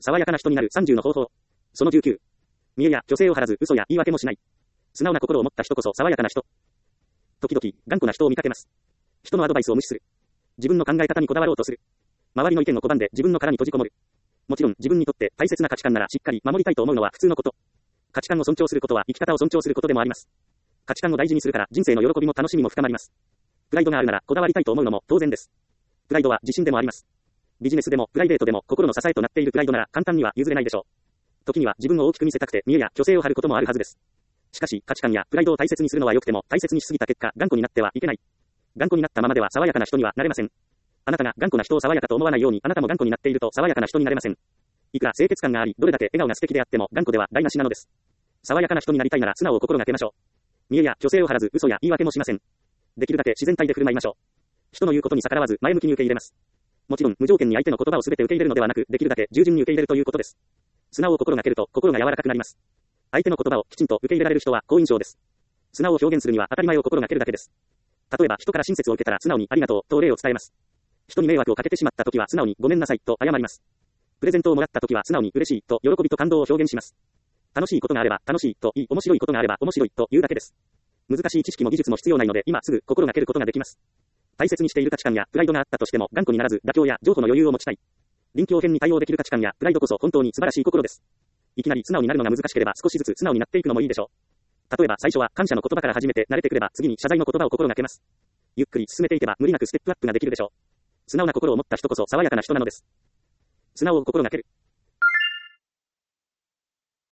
爽やかな人になる30の方法。その19。見栄や虚勢を張らず嘘や言い訳もしない。素直な心を持った人こそ爽やかな人。時々、頑固な人を見かけます。人のアドバイスを無視する。自分の考え方にこだわろうとする。周りの意見を拒んで自分の殻に閉じこもる。もちろん自分にとって大切な価値観ならしっかり守りたいと思うのは普通のこと。価値観を尊重することは生き方を尊重することでもあります。価値観を大事にするから人生の喜びも楽しみも深まります。プライドがあるならこだわりたいと思うのも当然です。プライドは自信でもあります。ビジネスでもプライベートでも心の支えとなっているプライドなら簡単には譲れないでしょう。時には自分を大きく見せたくて見栄や虚勢を張ることもあるはずです。しかし価値観やプライドを大切にするのは良くても大切にしすぎた結果頑固になってはいけない。頑固になったままでは爽やかな人にはなれません。あなたが頑固な人を爽やかと思わないようにあなたも頑固になっていると爽やかな人になれません。いくら清潔感がありどれだけ笑顔が素敵であっても頑固では台無しなのです。爽やかな人になりたいなら素直を心がけましょう。見栄や虚勢を張らず嘘や言い訳もしません。できるだけ自然体で振る舞いましょう。人の言うことに逆らわず前向きに受け入れます。もちろん無条件に相手の言葉を全て受け入れるのではなくできるだけ従順に受け入れるということです。素直を心がけると心が柔らかくなります。相手の言葉をきちんと受け入れられる人は好印象です。素直を表現するには当たり前を心がけるだけです。例えば人から親切を受けたら素直にありがとうとお礼を伝えます。人に迷惑をかけてしまった時は素直にごめんなさいと謝ります。プレゼントをもらった時は素直に嬉しいと喜びと感動を表現します。楽しいことがあれば楽しいと言い、面白いことがあれば面白いと言うだけです。難しい知識も技術も必要ないので今すぐ心がけることができます。大切にしている価値観やプライドがあったとしても頑固にならず妥協や譲歩の余裕を持ちたい。臨機応変に対応できる価値観やプライドこそ本当に素晴らしい心です。いきなり素直になるのが難しければ少しずつ素直になっていくのもいいでしょう。例えば最初は感謝の言葉から始めて慣れてくれば次に謝罪の言葉を心がけます。ゆっくり進めていけば無理なくステップアップができるでしょう。素直な心を持った人こそ爽やかな人なのです。素直を心がける。